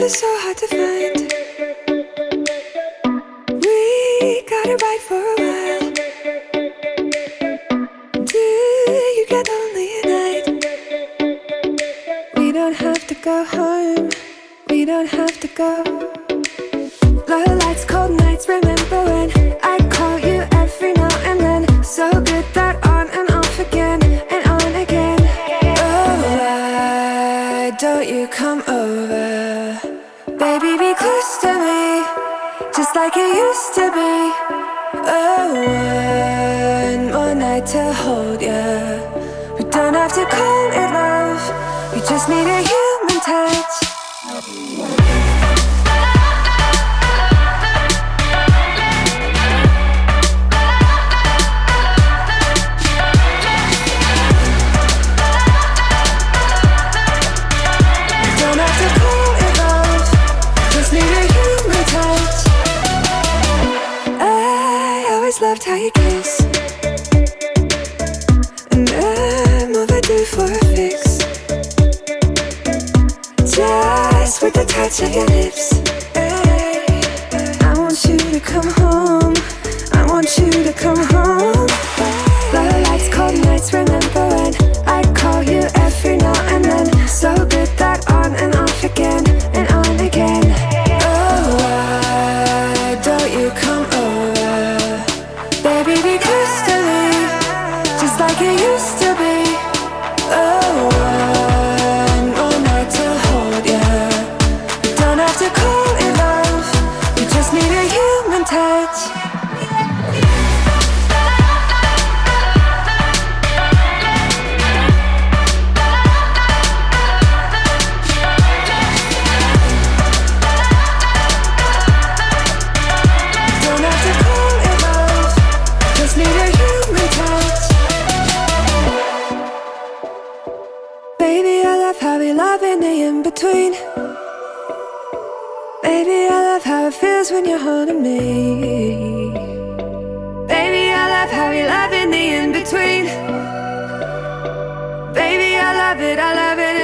is so hard to find. We got it right for a while. Do you get lonely at night? We don't have to go home. We don't have to go. Low lights, cold nights. Remember when I call you every now and then? So good that on and off again and on again. Oh, why don't you come over? Baby, be close to me, just like it used to be. Oh, one more night to hold ya. We don't have to call it love. We just need a human touch. Loved how you kiss, and I'm overdue for a fix. Just with the touch of your lips. I want you to come home. I want you to come home. Low lights, cold nights. Remember when I call you every now and then? So good that on and off again and on again. Oh, why don't you come over? Baby, be close to me, just like it used to be. Oh, one more night to hold ya. We don't have to call it love. We just need a human touch. How we love in the in-between. Baby, I love how it feels when you're holding me. Baby, I love how we love in the in-between. Baby, I love it, I love it.